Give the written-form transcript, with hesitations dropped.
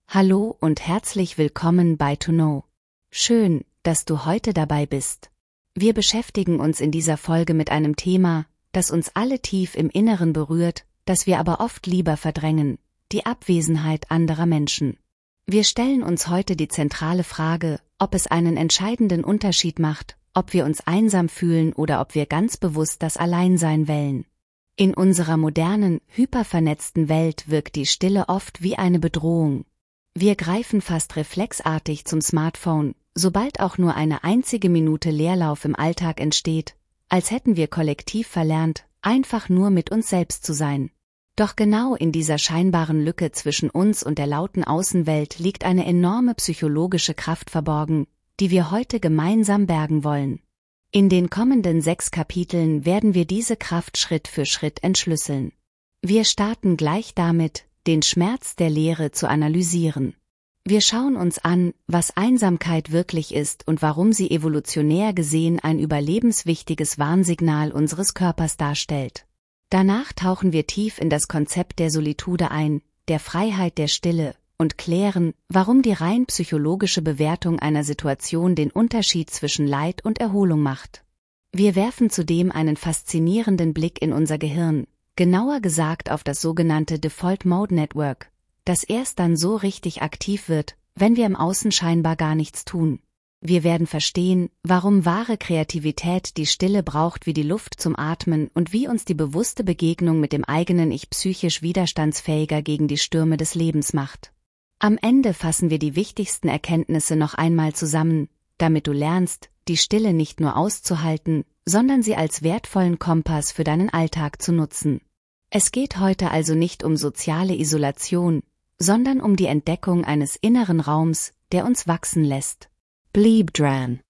Hallo und herzlich willkommen bei To Know. Schön, dass du heute dabei bist. Wir beschäftigen uns in dieser Folge mit einem Thema, das uns alle tief im Inneren berührt, das wir aber oft lieber verdrängen: die Abwesenheit anderer Menschen. Wir stellen uns heute die zentrale Frage, ob es einen entscheidenden Unterschied macht, ob wir uns einsam fühlen oder ob wir ganz bewusst das Alleinsein wählen. In unserer modernen, hypervernetzten Welt wirkt die Stille oft wie eine Bedrohung. Wir greifen fast reflexartig zum Smartphone, sobald auch nur eine einzige Minute Leerlauf im Alltag entsteht, als hätten wir kollektiv verlernt, einfach nur mit uns selbst zu sein. Doch genau in dieser scheinbaren Lücke zwischen uns und der lauten Außenwelt liegt eine enorme psychologische Kraft verborgen, die wir heute gemeinsam bergen wollen. In den kommenden 6 Kapiteln werden wir diese Kraft Schritt für Schritt entschlüsseln. Wir starten gleich damit, den Schmerz der Leere zu analysieren. Wir schauen uns an, was Einsamkeit wirklich ist und warum sie evolutionär gesehen ein überlebenswichtiges Warnsignal unseres Körpers darstellt. Danach tauchen wir tief in das Konzept der Solitude ein, der Freiheit der Stille, und klären, warum die rein psychologische Bewertung einer Situation den Unterschied zwischen Leid und Erholung macht. Wir werfen zudem einen faszinierenden Blick in unser Gehirn, genauer gesagt auf das sogenannte Default Mode Network, das erst dann so richtig aktiv wird, wenn wir im Außen scheinbar gar nichts tun. Wir werden verstehen, warum wahre Kreativität die Stille braucht wie die Luft zum Atmen und wie uns die bewusste Begegnung mit dem eigenen Ich psychisch widerstandsfähiger gegen die Stürme des Lebens macht. Am Ende fassen wir die wichtigsten Erkenntnisse noch einmal zusammen, damit du lernst, die Stille nicht nur auszuhalten, sondern sie als wertvollen Kompass für deinen Alltag zu nutzen. Es geht heute also nicht um soziale Isolation, sondern um die Entdeckung eines inneren Raums, der uns wachsen lässt. Bleib dran!